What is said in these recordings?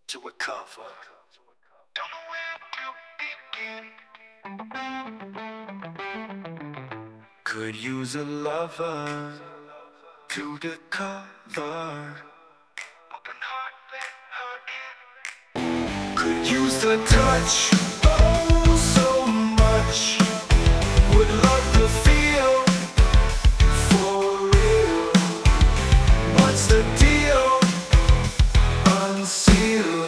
to recover. Don't know where to begin. Could use a lover to discover. Open heart, let her in. Could use the touch, oh so much. Would love to feel for real. What's the deal? Unseal.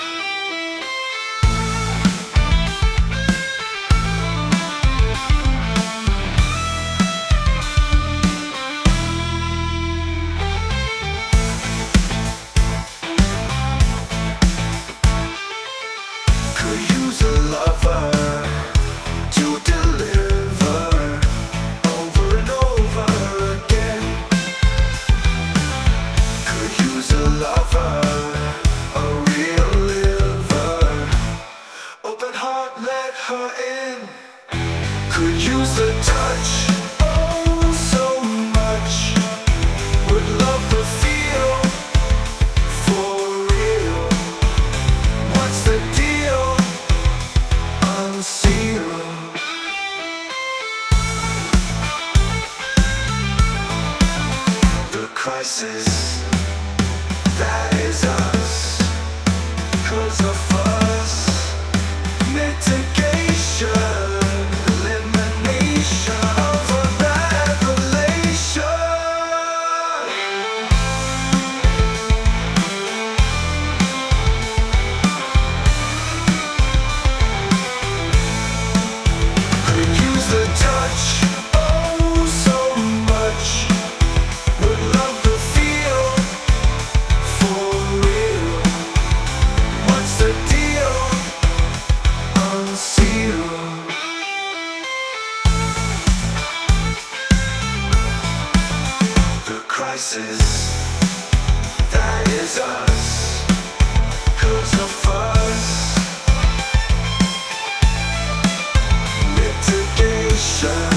Could use a lover to deliver over and over again. Could use a lover, a real liver. Open heart, let her in. Could use the touch, oh so much. Would love to feel for real. What's the deal? Unseal. The crisis, that is us. 'Cause of us. Mitigation, elimination of a revelation. Could use the touch, oh so much. Would love to feel for real. What's the deal? Unseal. The crisis, that is us. 'Cause of us. Mitigation.